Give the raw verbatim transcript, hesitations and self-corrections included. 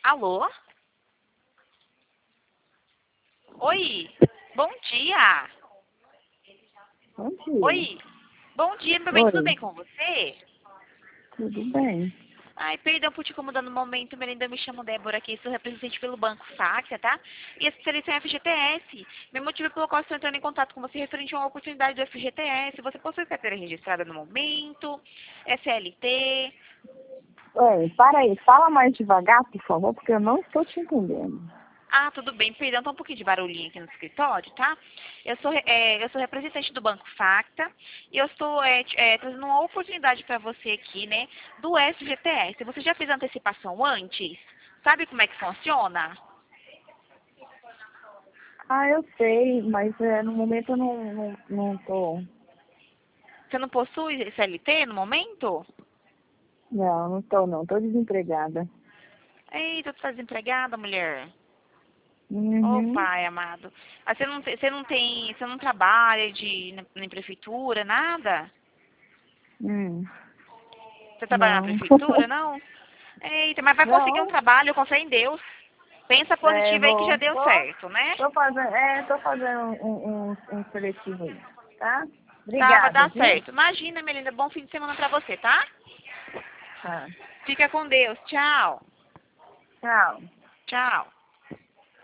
Alô? Oi, bom dia. Bom dia. Oi, bom dia, meu bem, tudo Oi, bem com você? tudo bem? Ai, perdão por te incomodar no momento, mas ainda me chamo Débora aqui, sou representante pelo Banco Facta, tá? E especialista em F G T S. Meu motivo pelo qual estou entrando em contato com você é referente a uma oportunidade do F G T S. Você possui carteira registrada no momento, S L T. Oi, para aí, fala mais devagar, por favor, porque eu não estou te entendendo. Ah, tudo bem, perdão, tá um pouquinho de barulhinho aqui no escritório, tá? Eu sou, é, eu sou representante do Banco Facta e eu estou é, t- é, trazendo uma oportunidade para você aqui, né, do F G T S. Você já fez antecipação antes? Sabe como é que funciona? Ah, eu sei, mas é, no momento eu não, não, não tô. Você não possui C L T no momento? Não, não tô não, tô desempregada. Eita, tu tá desempregada, mulher? Ô, Uhum, pai amado. Mas você não, te- você não tem, você não trabalha de, na, na prefeitura, nada? hum, Você trabalha na não. prefeitura, não? Eita, mas vai conseguir um Não, trabalho, com fé em Deus. Pensa é, positivo aí que já vou, deu tô, certo, né? tô fazendo, é, tô fazendo um, um, um seletivo aí, tá? Tá, vai Obrigada, dar viu? certo. Imagina, Melinda, bom fim de semana pra você, tá? Tá, Fica com Deus. Tchau. tchau. Tchau.